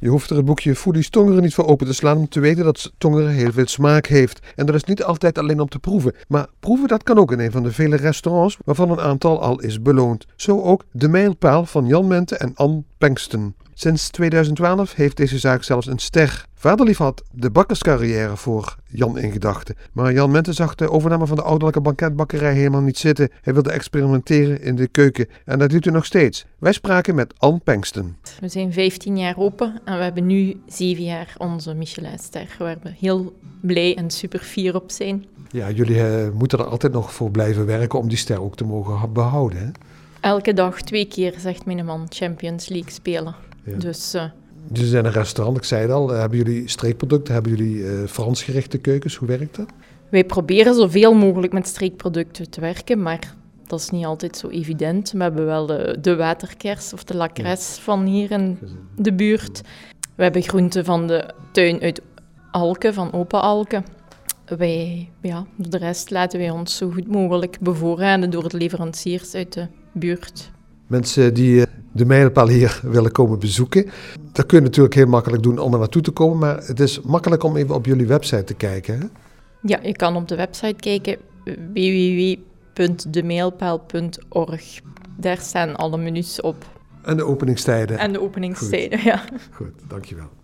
Je hoeft er het boekje Foodies Tongeren niet voor open te slaan om te weten dat Tongeren heel veel smaak heeft. En dat is niet altijd alleen om te proeven. Maar proeven dat kan ook in een van de vele restaurants waarvan een aantal al is beloond. Zo ook De Mijlpaal van Jan Mente en Ann Pengsten. Sinds 2012 heeft deze zaak zelfs een ster. Vaderlief had de bakkerscarrière voor Jan in gedachten. Maar Jan Mente zag de overname van de ouderlijke banketbakkerij helemaal niet zitten. Hij wilde experimenteren in de keuken. En dat doet hij nog steeds. Wij spraken met Ann Pengsten. We zijn 15 jaar open en we hebben nu 7 jaar onze Michelinster, waar we heel blij en super fier op zijn. Ja, jullie moeten er altijd nog voor blijven werken om die ster ook te mogen behouden, hè? Elke dag 2 keer, zegt mijn man, Champions League spelen. Ja. Dus Jullie zijn een restaurant, ik zei het al. Hebben jullie streekproducten? Hebben jullie Frans gerichte keukens? Hoe werkt dat? wij proberen zoveel mogelijk met streekproducten te werken, maar dat is niet altijd zo evident. We hebben wel de waterkers of de lacres van hier in de buurt. We hebben groenten van de tuin uit Alken, van Open Alken. De rest laten wij ons zo goed mogelijk bevoorraden door de leveranciers uit de buurt. Mensen die de Mijlpaal hier willen komen bezoeken, dat kun je natuurlijk heel makkelijk doen om er naartoe te komen, maar het is makkelijk om even op jullie website te kijken, hè? Ja, je kan op de website kijken, www.demijlpaal.org. Daar staan alle menus op. En de openingstijden. En de openingstijden, ja. Goed, dankjewel.